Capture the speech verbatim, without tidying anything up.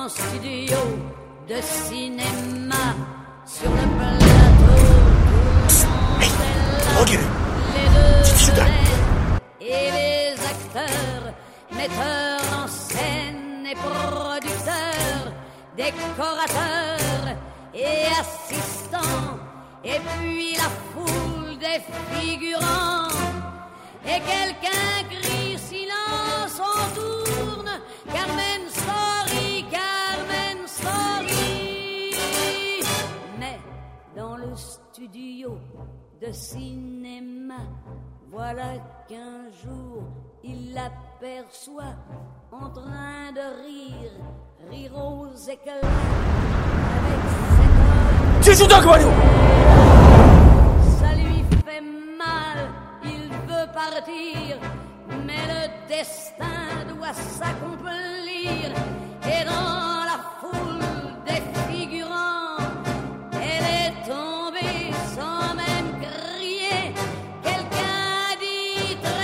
grand studio de cinéma. Sur le plateau, Hey, les deux vedettes et les acteurs, metteurs en scène et producteurs, décorateurs et assistants, et puis la foule des figurants. Et quelqu'un crie silence, on tourne, Carmen sorry, Carmen sorry. Mais dans le studio de cinéma, voilà qu'un jour il l'aperçoit en train de rire, rire aux éclats avec cet homme. Ça lui fait mal, il veut partir, mais le destin doit s'accomplir. Et dans la foule des figurants, elle est tombée sans même crier. Quelqu'un dit